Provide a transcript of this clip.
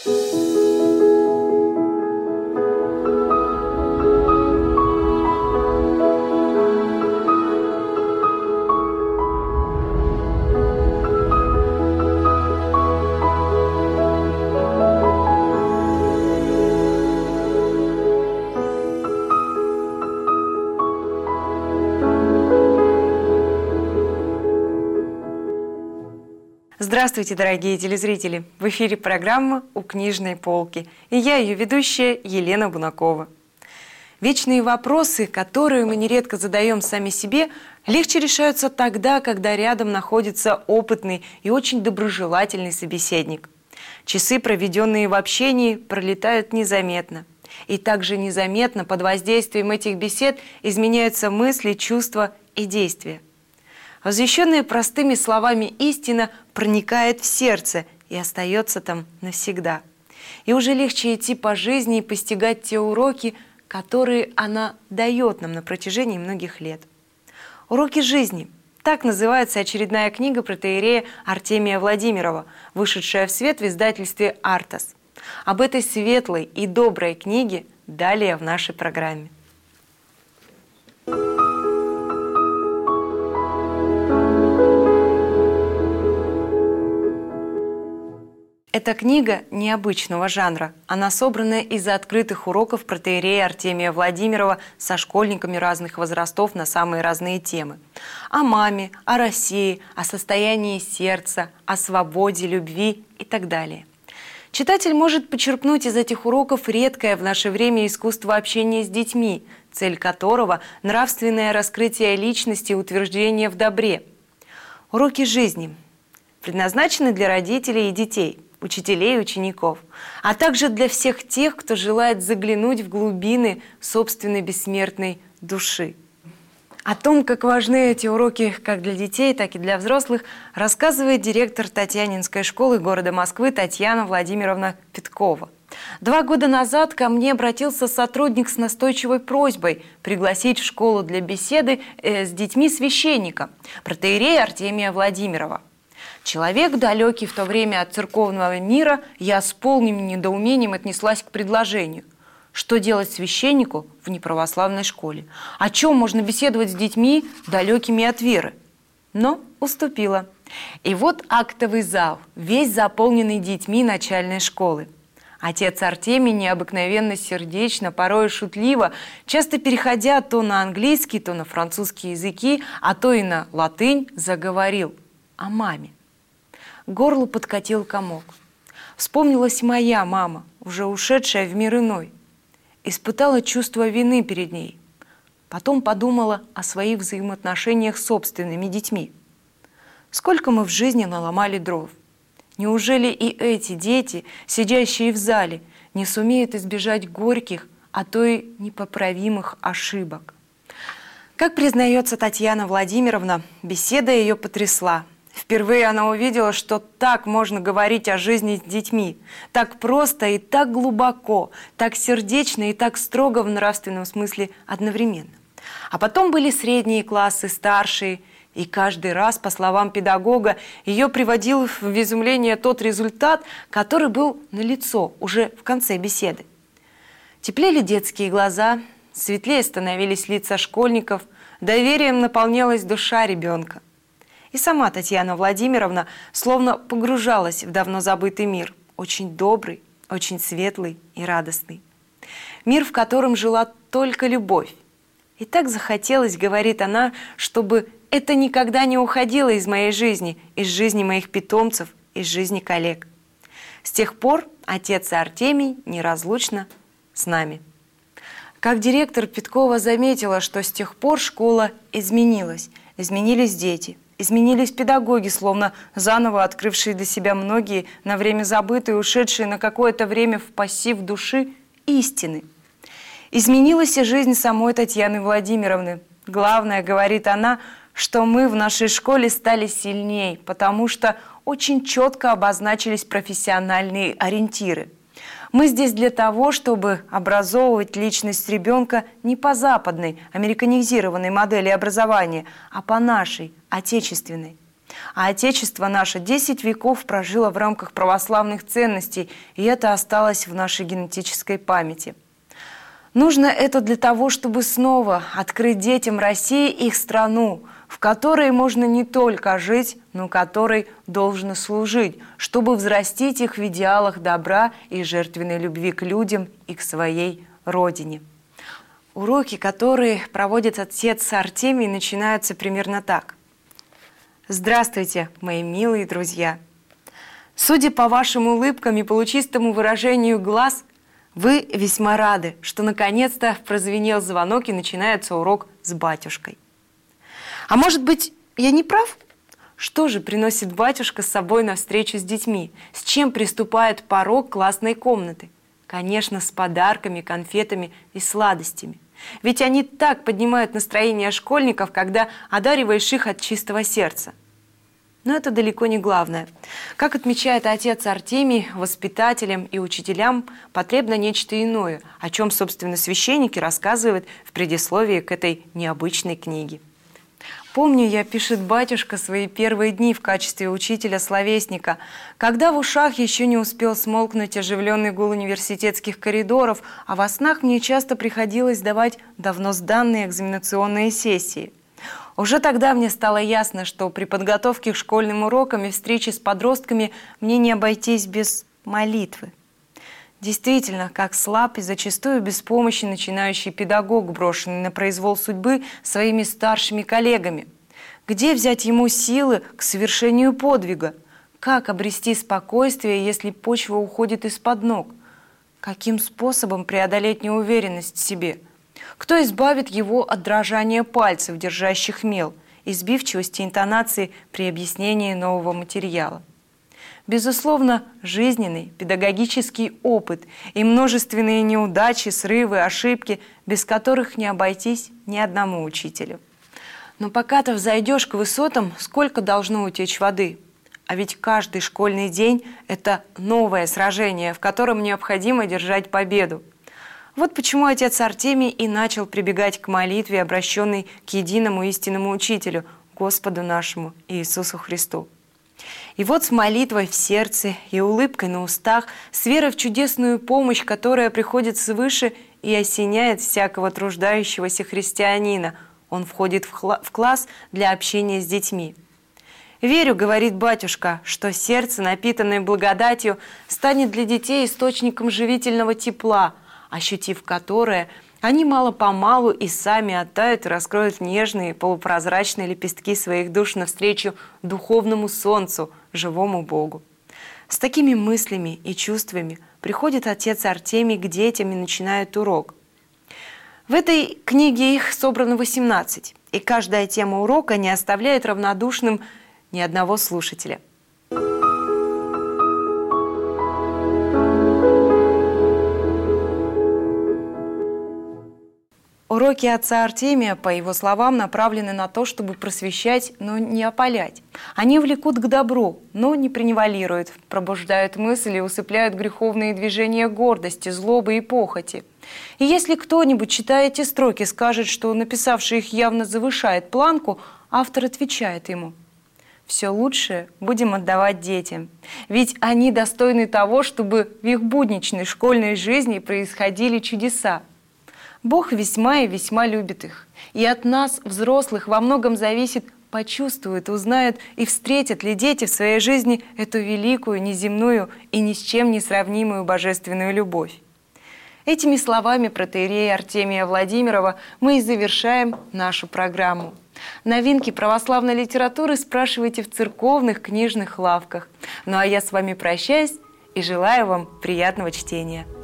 Здравствуйте, дорогие телезрители! В эфире программа «У книжной полки». И я, ее ведущая, Елена Бунакова. Вечные вопросы, которые мы нередко задаем сами себе, легче решаются тогда, когда рядом находится опытный и очень доброжелательный собеседник. Часы, проведенные в общении, пролетают незаметно. И также незаметно под воздействием этих бесед изменяются мысли, чувства и действия. Возвещенная простыми словами истина проникает в сердце и остается там навсегда. И уже легче идти по жизни и постигать те уроки, которые она дает нам на протяжении многих лет. «Уроки жизни» – так называется очередная книга протоиерея Артемия Владимирова, вышедшая в свет в издательстве «Артас». Об этой светлой и доброй книге далее в нашей программе. Эта книга необычного жанра. Она собрана из открытых уроков протоиерея Артемия Владимирова со школьниками разных возрастов на самые разные темы. О маме, о России, о состоянии сердца, о свободе, любви и так далее. Читатель может почерпнуть из этих уроков редкое в наше время искусство общения с детьми, цель которого – нравственное раскрытие личности и утверждение в добре. Уроки жизни предназначены для родителей и детей, учителей и учеников, а также для всех тех, кто желает заглянуть в глубины собственной бессмертной души. О том, как важны эти уроки как для детей, так и для взрослых, рассказывает директор Татьянинской школы города Москвы Татьяна Владимировна Петкова. 2 года назад ко мне обратился сотрудник с настойчивой просьбой пригласить в школу для беседы с детьми священника, протоиерея Артемия Владимирова. Человек, далекий в то время от церковного мира, я с полным недоумением отнеслась к предложению. Что делать священнику в неправославной школе? О чем можно беседовать с детьми, далекими от веры? Но уступила. И вот актовый зал, весь заполненный детьми начальной школы. Отец Артемий необыкновенно сердечно, порой шутливо, часто переходя то на английский, то на французский языки, а то и на латынь, заговорил о маме. К горлу подкатил комок. Вспомнилась моя мама, уже ушедшая в мир иной. Испытала чувство вины перед ней. Потом подумала о своих взаимоотношениях с собственными детьми. Сколько мы в жизни наломали дров. Неужели и эти дети, сидящие в зале, не сумеют избежать горьких, а то и непоправимых ошибок? Как признается Татьяна Владимировна, беседа ее потрясла. Впервые она увидела, что так можно говорить о жизни с детьми. Так просто и так глубоко, так сердечно и так строго в нравственном смысле одновременно. А потом были средние классы, старшие. И каждый раз, по словам педагога, ее приводил в изумление тот результат, который был налицо уже в конце беседы. Теплели детские глаза, светлее становились лица школьников, доверием наполнялась душа ребенка. И сама Татьяна Владимировна словно погружалась в давно забытый мир, очень добрый, очень светлый и радостный. Мир, в котором жила только любовь. И так захотелось, говорит она, чтобы это никогда не уходило из моей жизни, из жизни моих питомцев, из жизни коллег. С тех пор отец Артемий неразлучно с нами. Как директор Петкова заметила, что с тех пор школа изменилась, изменились дети. Изменились педагоги, словно заново открывшие для себя многие, на время забытые, ушедшие на какое-то время в пассив души истины. Изменилась и жизнь самой Татьяны Владимировны. Главное, говорит она, что мы в нашей школе стали сильней, потому что очень четко обозначились профессиональные ориентиры. Мы здесь для того, чтобы образовывать личность ребенка не по западной, американизированной модели образования, а по нашей, отечественной. А Отечество наше 10 веков прожило в рамках православных ценностей, и это осталось в нашей генетической памяти. Нужно это для того, чтобы снова открыть детям России их страну, в которой можно не только жить, но которой должно служить, чтобы взрастить их в идеалах добра и жертвенной любви к людям и к своей родине. Уроки, которые проводит отец Артемий, начинаются примерно так. Здравствуйте, мои милые друзья! Судя по вашим улыбкам и по лучистому выражению глаз, вы весьма рады, что наконец-то прозвенел звонок и начинается урок с батюшкой. А может быть, я не прав? Что же приносит батюшка с собой на встречу с детьми? С чем приступает порог классной комнаты? Конечно, с подарками, конфетами и сладостями. Ведь они так поднимают настроение школьников, когда одариваешь их от чистого сердца. Но это далеко не главное. Как отмечает отец Артемий, воспитателям и учителям потребно нечто иное, о чем, собственно, священники рассказывают в предисловии к этой необычной книге. Помню я, пишет батюшка, свои первые дни в качестве учителя-словесника, когда в ушах еще не успел смолкнуть оживленный гул университетских коридоров, а во снах мне часто приходилось давать давно сданные экзаменационные сессии. Уже тогда мне стало ясно, что при подготовке к школьным урокам и встрече с подростками мне не обойтись без молитвы. Действительно, как слаб и зачастую беспомощен начинающий педагог, брошенный на произвол судьбы своими старшими коллегами. Где взять ему силы к совершению подвига? Как обрести спокойствие, если почва уходит из-под ног? Каким способом преодолеть неуверенность в себе? Кто избавит его от дрожания пальцев, держащих мел, и сбивчивости интонации при объяснении нового материала? Безусловно, жизненный, педагогический опыт и множественные неудачи, срывы, ошибки, без которых не обойтись ни одному учителю. Но пока ты взойдешь к высотам, сколько должно утечь воды? А ведь каждый школьный день – это новое сражение, в котором необходимо держать победу. Вот почему отец Артемий и начал прибегать к молитве, обращенной к единому истинному учителю, Господу нашему Иисусу Христу. И вот с молитвой в сердце и улыбкой на устах, с верой в чудесную помощь, которая приходит свыше и осеняет всякого труждающегося христианина, он входит в класс для общения с детьми. «Верю, — говорит батюшка, — что сердце, напитанное благодатью, станет для детей источником живительного тепла, ощутив которое, они мало-помалу и сами оттают и раскроют нежные полупрозрачные лепестки своих душ навстречу духовному солнцу, живому Богу». С такими мыслями и чувствами приходит отец Артемий к детям и начинает урок. В этой книге их собрано 18, и каждая тема урока не оставляет равнодушным ни одного слушателя. Уроки отца Артемия, по его словам, направлены на то, чтобы просвещать, но не опалять. Они влекут к добру, но не преневалируют, пробуждают мысли и усыпляют греховные движения гордости, злобы и похоти. И если кто-нибудь, читая эти строки, скажет, что написавший их явно завышает планку, автор отвечает ему: все лучшее будем отдавать детям, ведь они достойны того, чтобы в их будничной школьной жизни происходили чудеса. Бог весьма и весьма любит их. И от нас, взрослых, во многом зависит, почувствуют, узнают и встретят ли дети в своей жизни эту великую, неземную и ни с чем не сравнимую божественную любовь. Этими словами протоиерея Артемия Владимирова мы и завершаем нашу программу. Новинки православной литературы спрашивайте в церковных книжных лавках. Ну а я с вами прощаюсь и желаю вам приятного чтения.